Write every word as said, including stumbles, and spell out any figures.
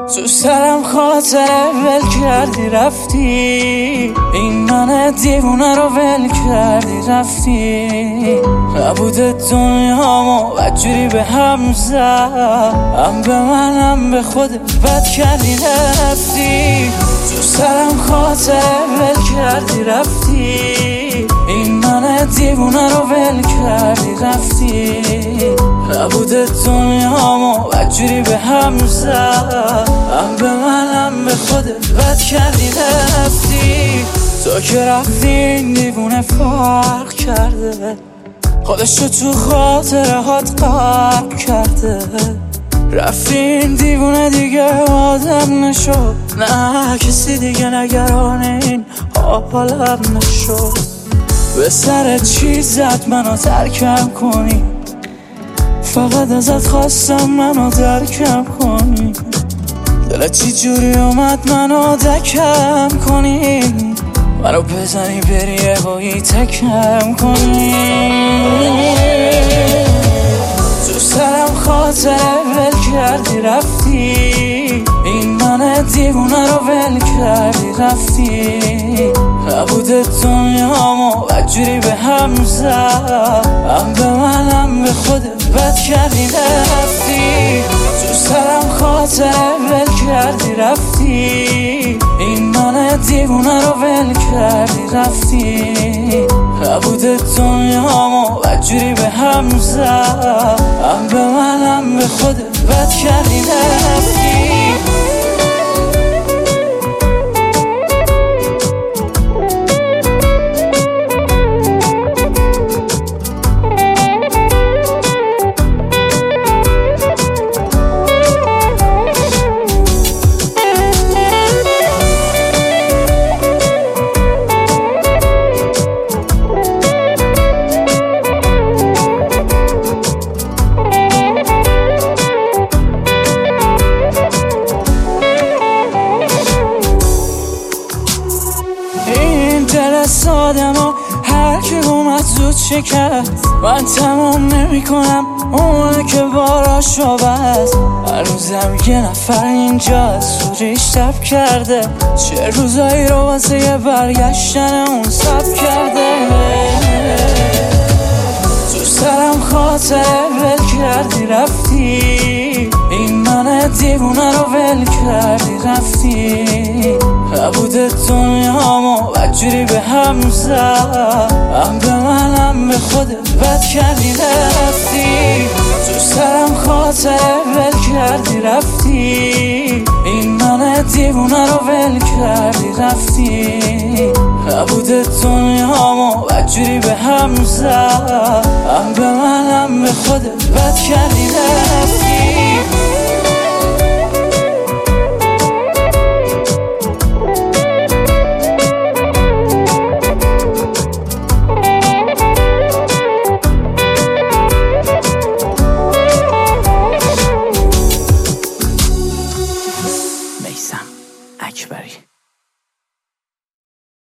تو سرم خاطره ول کردی رفتی، این من دیوونه رو ول کردی رفتی. نبود دنیامو بدجوری به هم زد، هم به من هم به خودت بد کردی رفتی. تو سرم خاطره ول کردی رفتی، این من دیوونه رو ول کردی رفتی. نبود دنیامو بدجوری به هم زد، هم به من هم به خودت بد کردی رفتی. تو که رفتی این دیوونه فرق کرده، خودشو تو خاطره هات غرق کرده. رفتی این دیوونه دیگه آدم نشد، نه کسی دیگه نگران این حالم نشد. به سر چی زد منو ترکم کنی، فقط ازت خواستم منو درکم کنی. دلت چی جوری اومد منو دکم کنی، منو بزنی بری یهویی تکم کنی. تو سرم خاطره ول کردی رفتی، این من دیوونه رو ول کردی رفتی. نبود دنیامو بدجوری به هم زد، هم به من هم به خودت بد کردی رفتی. تو سرم خاطره ول کردی رفتی، این من دیوونه رو ول کردی رفتی. نبود دنیامو بدجوری به هم زد، هم به من هم به خودت بد کردی رفتی. آدم هر کی اومد زود شکست، من تمام نمی کنم اونه که باراشو بست. هر روزم یه نفر اینجا سوریش تب کرده، چه روزایی رو واسه یه برگشتن اون سب کرده. تو سرم خاطره ول کردی رفتی، این من دیوونه رو ول کردی رفتی. نبود دنیامو بدجوری به هم زد، هم به من هم به خودت بد کردی رفتی. تو سرم خاطره ول کردی رفتی، این من دیوونه رو ول کردی رفتی. نبود دنیامو بدجوری به هم زد، هم به من هم به خودت بد کردی رفتی.